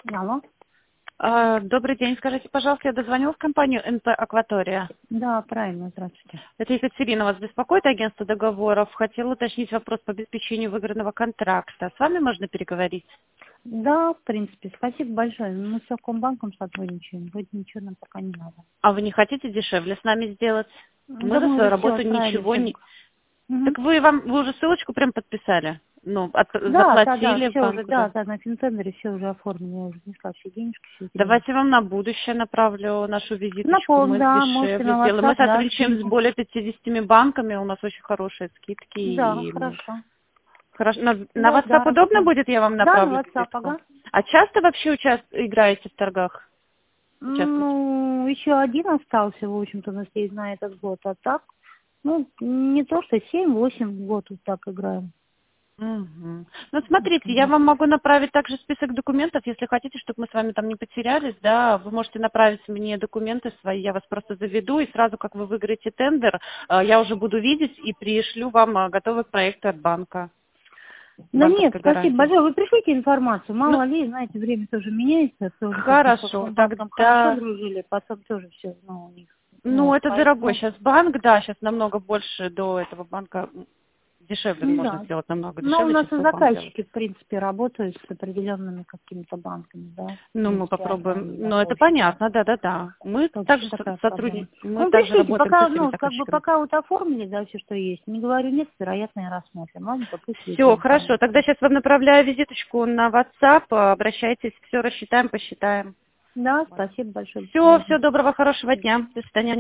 Алло. Добрый день. Скажите, пожалуйста, я дозвонилась в компанию НП «Акватория». Да, правильно, здравствуйте. Это Екатерина, вас беспокоит агентство договоров? Хотела уточнить вопрос по обеспечению выигранного контракта. С вами можно переговорить? Да, в принципе, спасибо большое. Мы с Совкомбанком сотрудничаем, вроде ничего нам пока не надо. А вы не хотите дешевле с нами сделать? Мы Да за мы свою уже все работу отправили. ничего не... Мгм. Так вы уже ссылочку прям подписали? Ну, Да, заплатили в все уже, банк уже? да, на финтендере все уже оформлено, я уже внесла все денежки, все сделала. Давайте вам на будущее направлю нашу На визиточку. пол, Мы да, можете дешевле на сделаем. Мы WhatsApp, да, сотрудничаем с скиньте. более 50 банками. У нас очень хорошие скидки. Да, И хорошо. хорошо. На Да, WhatsApp удобно работаем. будет, я вам Да, на направлю WhatsApp, визитку? ага. А часто вообще играете в торгах? Участвуете? Ну, еще один остался, в общем-то, на сей на этот год, а так, ну, не то что 7-8 в год вот так играем. Мгм. Ну, смотрите, я вам могу направить также список документов, если хотите, чтобы мы с вами там не потерялись, да, вы можете направить мне документы свои, я вас просто заведу, и сразу, как вы выиграете тендер, я уже буду видеть и пришлю вам готовый проект от банка с Да нет, банковской спасибо гарантией. большое. Вы пришлите информацию. Ну, Мало ли, знаете, время тоже меняется. Тоже как бы с хорошо, Совкомбанком хорошо тогда, дружили, потом тоже все, ну, у них. ну, Вот, это дорогой поэтому, сейчас банк, да, сейчас намного больше до этого банка дешевле можно да. сделать, намного Но у дешевле, нас чем и Совбанк делает. заказчики, в принципе, работают с определенными какими-то банками, да. В Ну, мы принципе, попробуем. они, Ну, это в общем-то, понятно, да. Мы тоже также такая проблема. сотрудничаем, мы Ну, также пришлите, работаем со пока, всеми ну, как бы заказчиками. пока вот оформили, да, все, что есть. Не говорю нет, вероятно, я рассмотрим. Ладно, пусть есть Все, хорошо. Тогда информация. сейчас вам направляю визиточку на WhatsApp. Обращайтесь, все рассчитаем, посчитаем. Да, спасибо большое, до Все, свидания. всего доброго, хорошего дня. До свидания.